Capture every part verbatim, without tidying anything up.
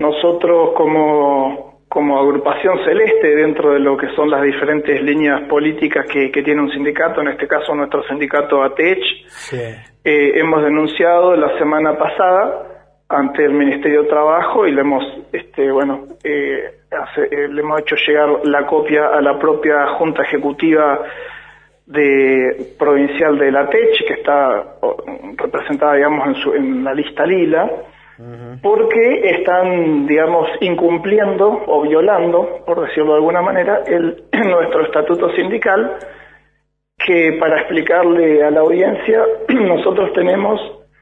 nosotros como, como agrupación celeste, dentro de lo que son las diferentes líneas políticas que, que tiene un sindicato, en este caso nuestro sindicato A T E C H, sí. eh, hemos denunciado la semana pasada ante el Ministerio de Trabajo y le hemos, este, bueno, eh, hace, eh, le hemos hecho llegar la copia a la propia Junta Ejecutiva de provincial de la T E C H, que está representada, digamos, en, su, en la lista lila, uh-huh. porque están, digamos, incumpliendo o violando, por decirlo de alguna manera, el nuestro estatuto sindical, que para explicarle a la audiencia, nosotros tenemos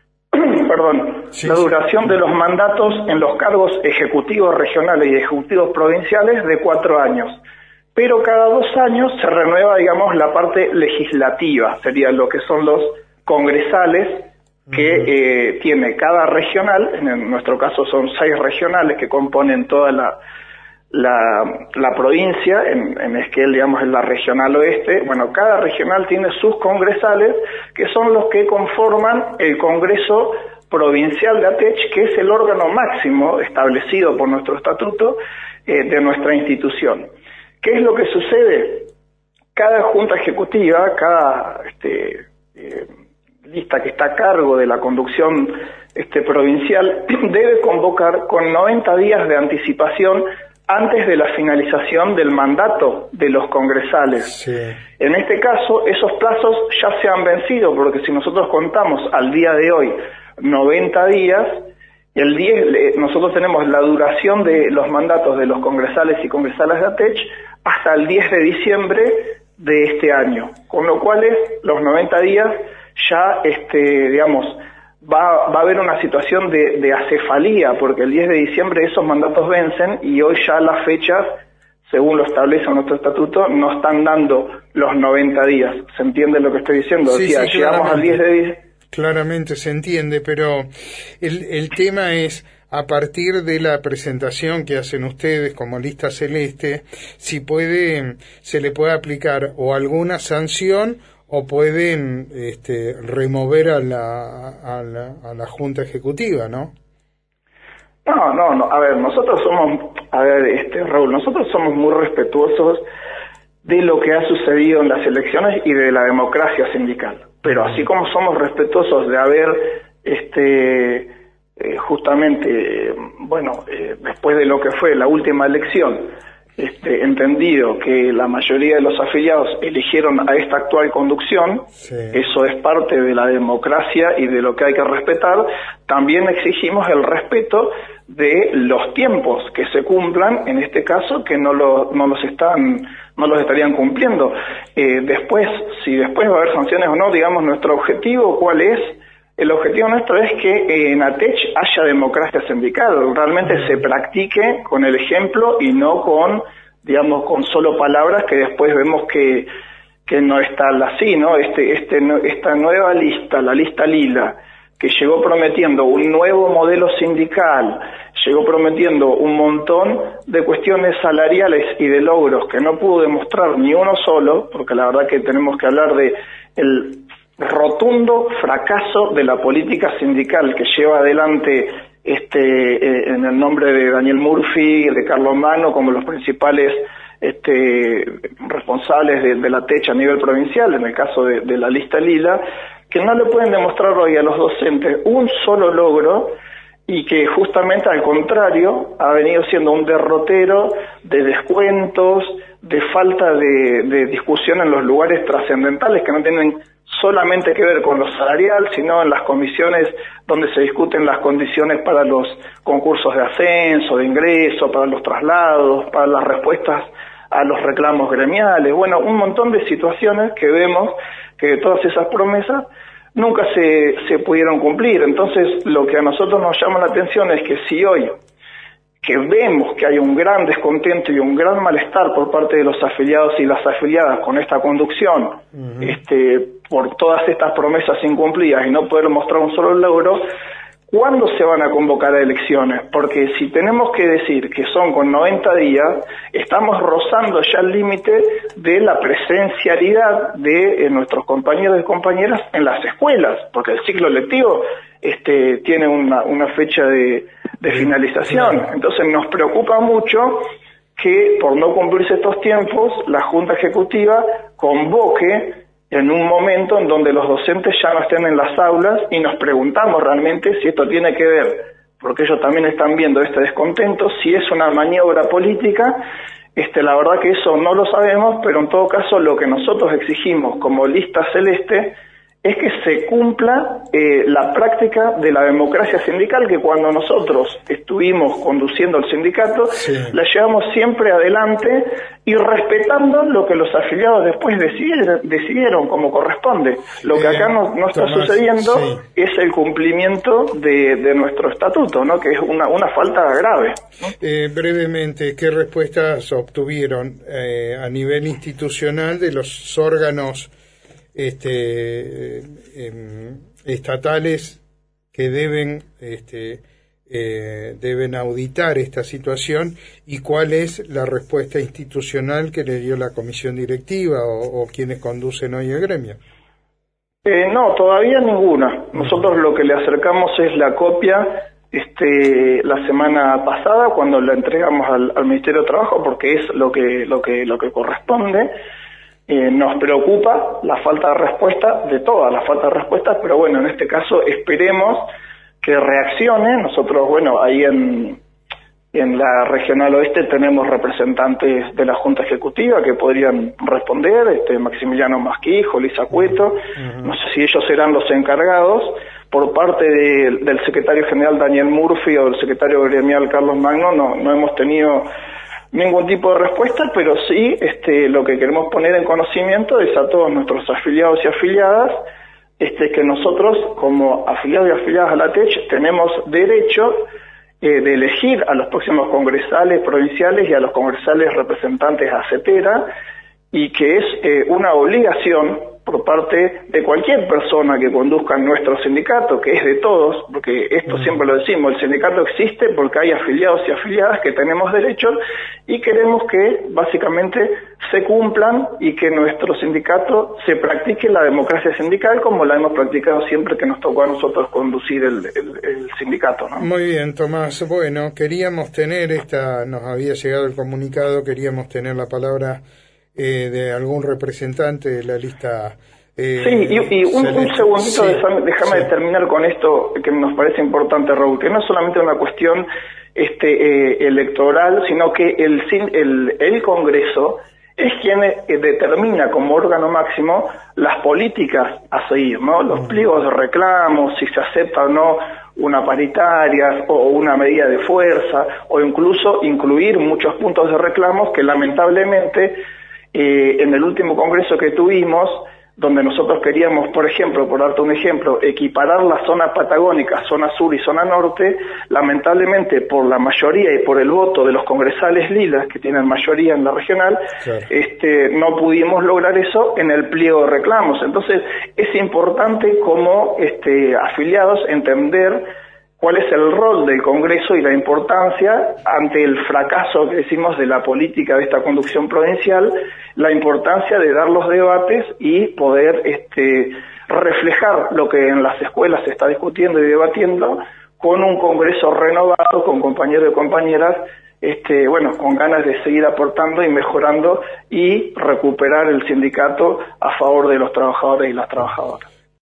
perdón, sí, la duración sí. de los mandatos en los cargos ejecutivos regionales y ejecutivos provinciales de cuatro años. Pero cada dos años se renueva, digamos, la parte legislativa, sería lo que son los congresales que uh-huh. eh, tiene cada regional, en nuestro caso son seis regionales que componen toda la la, la provincia, en, en Esquel, digamos, en la regional oeste. Bueno, cada regional tiene sus congresales, que son los que conforman el Congreso Provincial de A T E C H, que es el órgano máximo establecido por nuestro estatuto eh, de nuestra institución. ¿Qué es lo que sucede? Cada junta ejecutiva, cada este, eh, lista que está a cargo de la conducción este, provincial, debe convocar con noventa días de anticipación antes de la finalización del mandato de los congresales. Sí. En este caso, esos plazos ya se han vencido, porque si nosotros contamos al día de hoy noventa días, el diez, nosotros tenemos la duración de los mandatos de los congresales y congresales de A T E C H hasta el diez de diciembre de este año, con lo cual los noventa días ya, este, digamos, va, va a haber una situación de, de acefalía, porque el diez de diciembre esos mandatos vencen y hoy ya las fechas, según lo establece nuestro estatuto, no están dando los noventa días. ¿Se entiende lo que estoy diciendo? Sí, o sea, sí, llegamos al diez de diciembre. Claramente se entiende, pero el, el tema es, a partir de la presentación que hacen ustedes como lista celeste, si puede, se le puede aplicar o alguna sanción o pueden este, remover a la, a la a la Junta Ejecutiva, ¿no? No, no, no. A ver, nosotros somos, a ver, este Raúl, nosotros somos muy respetuosos de lo que ha sucedido en las elecciones y de la democracia sindical. Pero así como somos respetuosos de haber, este, eh, justamente, eh, bueno, eh, después de lo que fue la última elección, este, entendido que la mayoría de los afiliados eligieron a esta actual conducción, sí. Eso es parte de la democracia y de lo que hay que respetar, también exigimos el respeto de los tiempos que se cumplan, en este caso, que no, lo, no los están, no los estarían cumpliendo. Eh, después, si después va a haber sanciones o no, digamos, nuestro objetivo, ¿cuál es? El objetivo nuestro es que en A T E C H haya democracia sindical, realmente se practique con el ejemplo y no con, digamos, con solo palabras que después vemos que, que no está así, ¿no? Este, este, esta nueva lista, la lista lila, que llegó prometiendo un nuevo modelo sindical, llegó prometiendo un montón de cuestiones salariales y de logros que no pudo demostrar ni uno solo, porque la verdad que tenemos que hablar de el rotundo fracaso de la política sindical que lleva adelante este eh, en el nombre de Daniel Murphy, de Carlos Mano, como los principales este responsables de, de la T E C H a nivel provincial, en el caso de, de la lista lila, que no le pueden demostrar hoy a los docentes un solo logro y que justamente al contrario ha venido siendo un derrotero de descuentos, de falta de, de discusión en los lugares trascendentales que no tienen solamente que ver con lo salarial, sino en las comisiones donde se discuten las condiciones para los concursos de ascenso, de ingreso, para los traslados, para las respuestas a los reclamos gremiales, bueno, un montón de situaciones que vemos que todas esas promesas nunca se, se pudieron cumplir. Entonces, lo que a nosotros nos llama la atención es que si hoy, que vemos que hay un gran descontento y un gran malestar por parte de los afiliados y las afiliadas con esta conducción, uh-huh. este, por todas estas promesas incumplidas y no poder mostrar un solo logro, ¿cuándo se van a convocar a elecciones? Porque si tenemos que decir que son con noventa días, estamos rozando ya el límite de la presencialidad de eh, nuestros compañeros y compañeras en las escuelas, porque el ciclo lectivo este, tiene una, una fecha de, de finalización. Entonces nos preocupa mucho que, por no cumplirse estos tiempos, la Junta Ejecutiva convoque en un momento en donde los docentes ya no estén en las aulas, y nos preguntamos realmente si esto tiene que ver, porque ellos también están viendo este descontento, si es una maniobra política. Este, la verdad que eso no lo sabemos, pero en todo caso lo que nosotros exigimos como Lista Celeste es que se cumpla eh, la práctica de la democracia sindical, que cuando nosotros estuvimos conduciendo el sindicato, sí, la llevamos siempre adelante y respetando lo que los afiliados después decidieron, decidieron como corresponde. Lo que acá no, no está Tomás, sucediendo sí. es el cumplimiento de, de nuestro estatuto, ¿no? Que es una, una falta grave, ¿no? Eh, brevemente, ¿qué respuestas obtuvieron eh, a nivel institucional de los órganos este eh, estatales que deben este eh, deben auditar esta situación, y cuál es la respuesta institucional que le dio la comisión directiva o, o quienes conducen hoy el gremio? Eh, no, todavía ninguna. Nosotros lo que le acercamos es la copia este la semana pasada, cuando la entregamos al, al Ministerio de Trabajo, porque es lo que lo que lo que corresponde. Eh, nos preocupa la falta de respuesta, de todas las faltas de respuesta, pero bueno, en este caso esperemos que reaccione. Nosotros, bueno, ahí en, en la Regional Oeste tenemos representantes de la Junta Ejecutiva que podrían responder, este Maximiliano Masquijo, Lisa Cueto, uh-huh. no sé si ellos serán los encargados. Por parte de, del secretario general Daniel Murphy o del secretario gremial Carlos Magno no, no hemos tenido ningún tipo de respuesta, pero sí este lo que queremos poner en conocimiento es a todos nuestros afiliados y afiliadas este que nosotros como afiliados y afiliadas a la T E C tenemos derecho eh, de elegir a los próximos congresales provinciales y a los congresales representantes a CETERA, y que es eh, una obligación por parte de cualquier persona que conduzca nuestro sindicato, que es de todos, porque esto uh-huh. siempre lo decimos, el sindicato existe porque hay afiliados y afiliadas que tenemos derechos, y queremos que básicamente se cumplan y que nuestro sindicato se practique la democracia sindical como la hemos practicado siempre que nos tocó a nosotros conducir el, el, el sindicato, ¿no? Muy bien, Tomás. Bueno, queríamos tener esta, nos había llegado el comunicado, queríamos tener la palabra Eh, de algún representante de la lista. Eh, sí, y, y un, un segundito, sí, déjame, déjame sí. terminar con esto que nos parece importante, Raúl, que no es solamente una cuestión este eh, electoral, sino que el, el, el Congreso es quien eh, determina como órgano máximo las políticas a seguir, ¿no? Los pliegos de reclamos, si se acepta o no una paritaria o una medida de fuerza, o incluso incluir muchos puntos de reclamos que lamentablemente Eh, en el último congreso que tuvimos, donde nosotros queríamos, por ejemplo, por darte un ejemplo, equiparar la zona patagónica, zona sur y zona norte, lamentablemente por la mayoría y por el voto de los congresales lilas, que tienen mayoría en la regional, claro. este, no pudimos lograr eso en el pliego de reclamos. Entonces es importante como este, afiliados entender cuál es el rol del Congreso y la importancia ante el fracaso que decimos de la política de esta conducción provincial, la importancia de dar los debates y poder este, reflejar lo que en las escuelas se está discutiendo y debatiendo con un Congreso renovado, con compañeros y compañeras, este, bueno, con ganas de seguir aportando y mejorando y recuperar el sindicato a favor de los trabajadores y las trabajadoras.